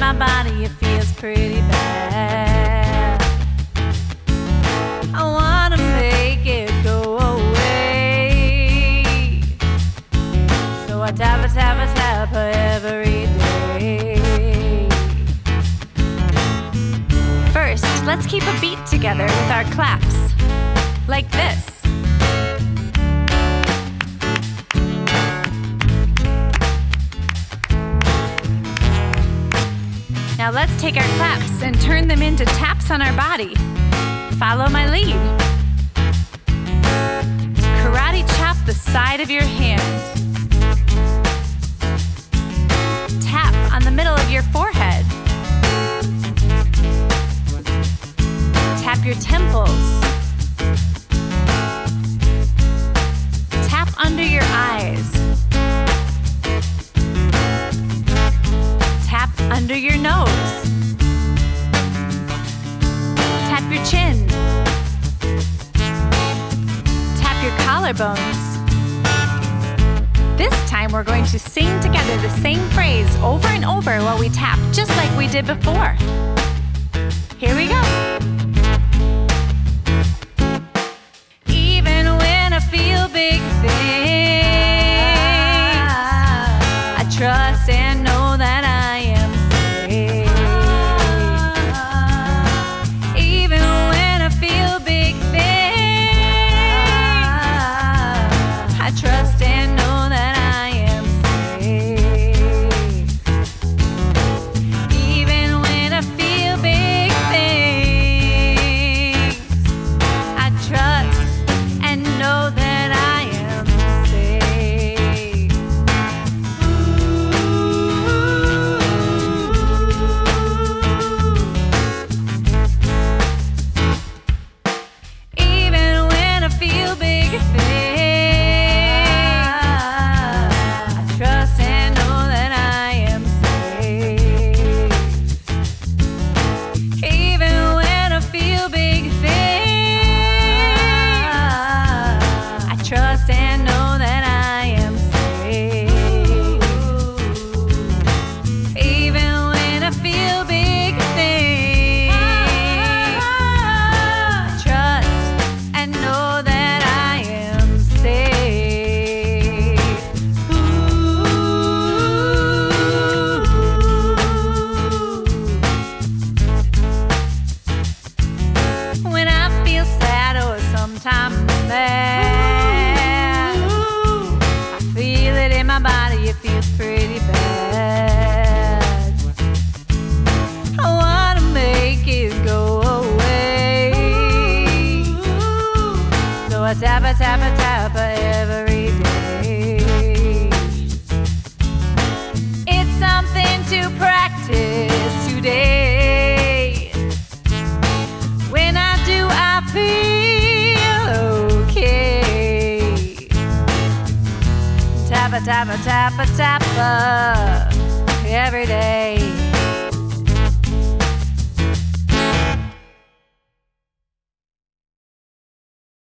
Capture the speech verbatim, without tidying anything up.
my body, it feels pretty bad. I wanna make it go away, so I tap a tap a tap her every day. First, let's keep a beat together with our claps, like this. Now let's take our claps and turn them into taps on our body. Follow my lead. Karate chop the side of your hand. Tap on the middle of your forehead. Tap your temples. Tap under your eyes. Tap under your nose. Tap your chin. Tap your collarbones. This time we're going to sing together the same phrase over and over while we tap, just like we did before. Here we go. Even when I feel big things, I trust and know that I am safe. Even when I feel big things, I trust and know that I am safe. Even when I feel big things, I trust and know that I am safe. Even when I feel big things, I trust and know that I am safe. Even when I feel big things, I trust and know that I am safe. Even when I feel big things, I trust and know that I am safe. When I feel sad or sometimes mad, I feel it in my body, it feels pretty bad. I wanna make it go away, so I tap a tap a tap her every day. It's something to practice today. When I do, I feel okay. Tap a tap a tap a tap her every day.